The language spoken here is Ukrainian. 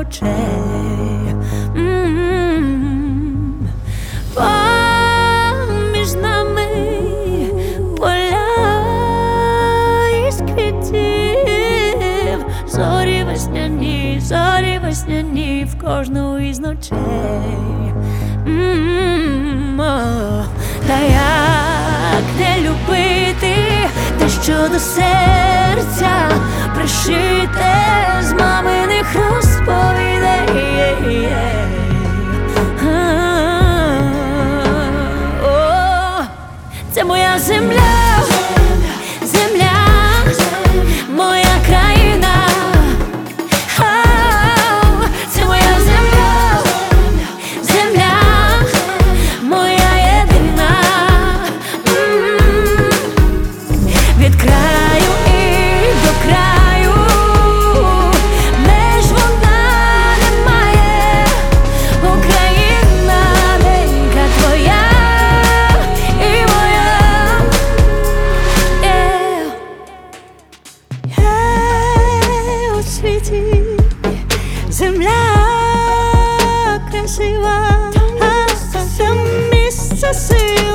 ночей. Поміж нами поля із квітів, зорі весняні в кожну із ночей. Та як не любити те, що до серця пришите з маминих розповідей. Це моя земля, земля, моя країна. Це моя земля, земля, моя єдина. Від краю і до краю меж вона не має. Україна, ненька твоя і моя. У світі земля красива, там місце сила.